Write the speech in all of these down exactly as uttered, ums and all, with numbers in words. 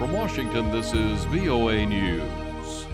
From Washington, this is V O A News.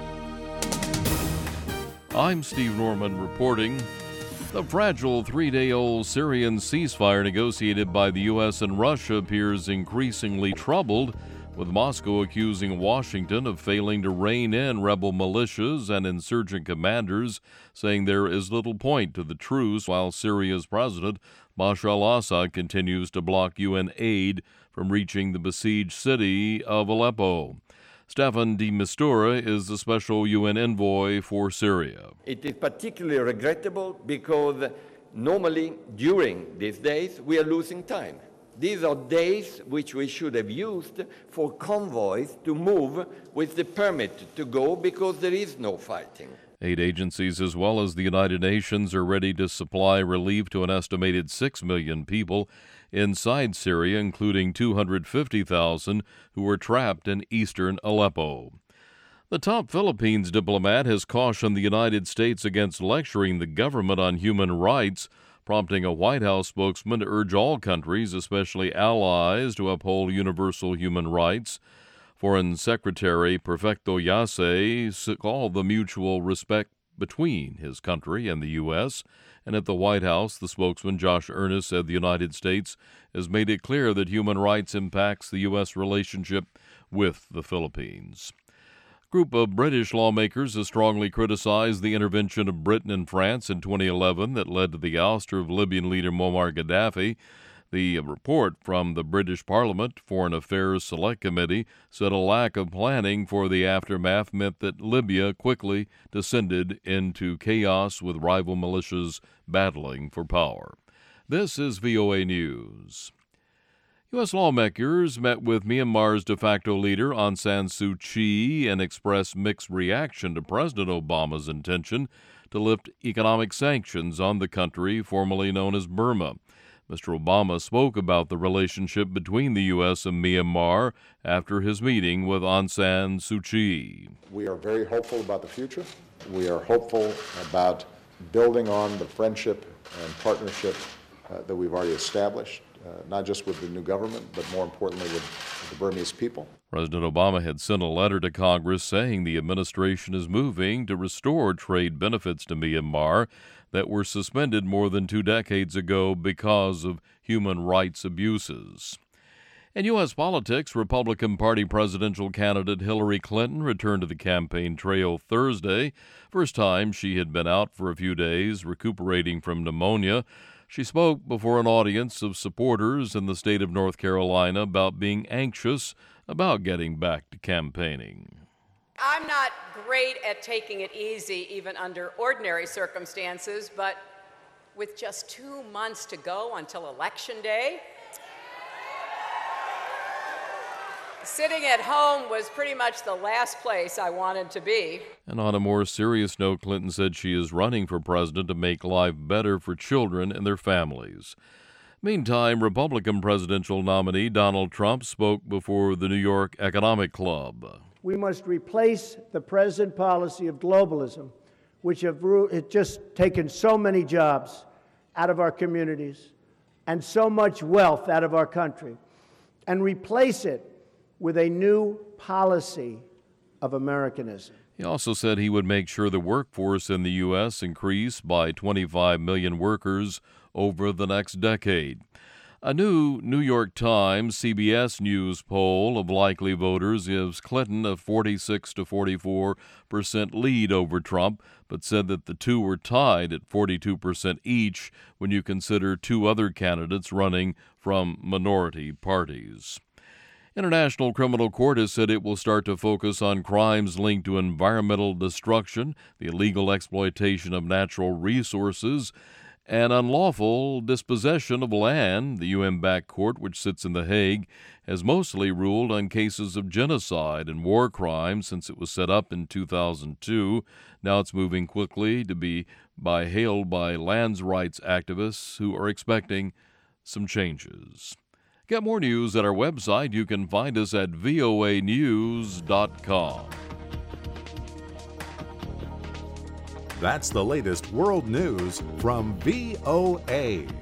I'm Steve Norman reporting. The fragile three-day-old Syrian ceasefire negotiated by the U S and Russia appears increasingly troubled, with Moscow accusing Washington of failing to rein in rebel militias and insurgent commanders, saying there is little point to the truce, while Syria's president, Bashar al-Assad, continues to block U N aid from reaching the besieged city of Aleppo. Staffan de Mistura is the special U N envoy for Syria. It is particularly regrettable because normally during these days we are losing time. These are days which we should have used for convoys to move with the permit to go because there is no fighting. Aid agencies as well as the United Nations are ready to supply relief to an estimated six million people inside Syria, including two hundred fifty thousand who are trapped in eastern Aleppo. The top Philippines diplomat has cautioned the United States against lecturing the government on human rights, prompting a White House spokesman to urge all countries, especially allies, to uphold universal human rights. Foreign Secretary Perfecto Yase called the mutual respect between his country and the U S, and at the White House, the spokesman Josh Earnest said the United States has made it clear that human rights impacts the U S relationship with the Philippines. A group of British lawmakers has strongly criticized the intervention of Britain and France in twenty eleven that led to the ouster of Libyan leader Muammar Gaddafi. The report from the British Parliament Foreign Affairs Select Committee said a lack of planning for the aftermath meant that Libya quickly descended into chaos with rival militias battling for power. This is V O A News. U S lawmakers met with Myanmar's de facto leader Aung San Suu Kyi and expressed mixed reaction to President Obama's intention to lift economic sanctions on the country formerly known as Burma. Mister Obama spoke about the relationship between the U S and Myanmar after his meeting with Aung San Suu Kyi. We are very hopeful about the future. We are hopeful about building on the friendship and partnership uh, that we've already established, uh, not just with the new government, but more importantly with the Burmese people. President Obama had sent a letter to Congress saying the administration is moving to restore trade benefits to Myanmar that were suspended more than two decades ago because of human rights abuses. In U S politics, Republican Party presidential candidate Hillary Clinton returned to the campaign trail Thursday. First time she had been out for a few days, recuperating from pneumonia. She spoke before an audience of supporters in the state of North Carolina about being anxious about getting back to campaigning. I'm not great at taking it easy, even under ordinary circumstances, but with just two months to go until Election Day, sitting at home was pretty much the last place I wanted to be. And on a more serious note, Clinton said she is running for president to make life better for children and their families. Meantime, Republican presidential nominee Donald Trump spoke before the New York Economic Club. We must replace the present policy of globalism, which have it just taken so many jobs out of our communities and so much wealth out of our country, and replace it with a new policy of Americanism. He also said he would make sure the workforce in the U S increased by twenty-five million workers over the next decade. A new New York Times C B S News poll of likely voters gives Clinton a forty-six to forty-four percent lead over Trump, but said that the two were tied at forty-two percent each when you consider two other candidates running from minority parties. International Criminal Court has said it will start to focus on crimes linked to environmental destruction, the illegal exploitation of natural resources, and unlawful dispossession of land. The U N-backed court, which sits in The Hague, has mostly ruled on cases of genocide and war crimes since it was set up in two thousand two. Now it's moving quickly to be by hailed by lands rights activists who are expecting some changes. Get more news at our website. You can find us at V O A news dot com. That's the latest world news from V O A.